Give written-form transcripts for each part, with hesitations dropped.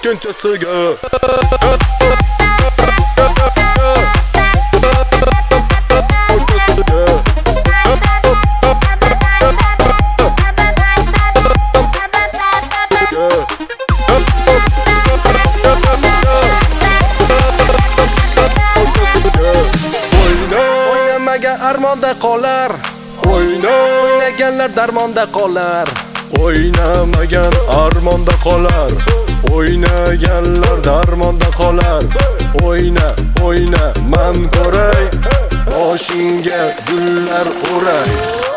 Toshkentchasiga. Armonda qolar, o'ynaganlar darmonda qolar. O'ynamagan armonda qolar, o'ynaganlar darmonda qolar. O'yna, man ko'ray, boshingga gullar o'ray.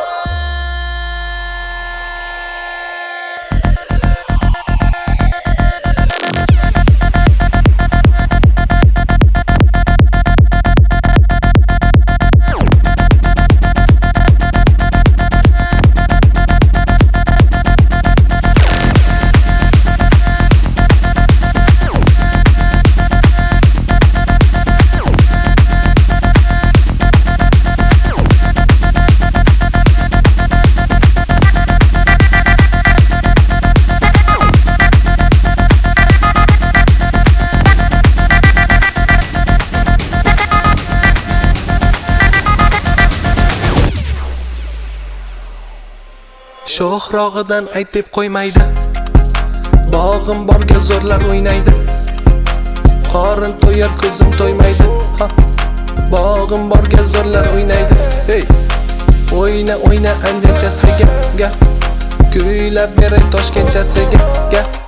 Sho'xrog'idan ayt deb qo'ymaydi. Bog'im borga zo'rlar o'ynaydi. Qorin to'yar, ko'zim to'ymaydi. Ha. Bog'im borga zo'rlar o'ynaydi. Hey. O'yna anjanchasiga, ga. Kuylab beray Toshkentchasiga, ga.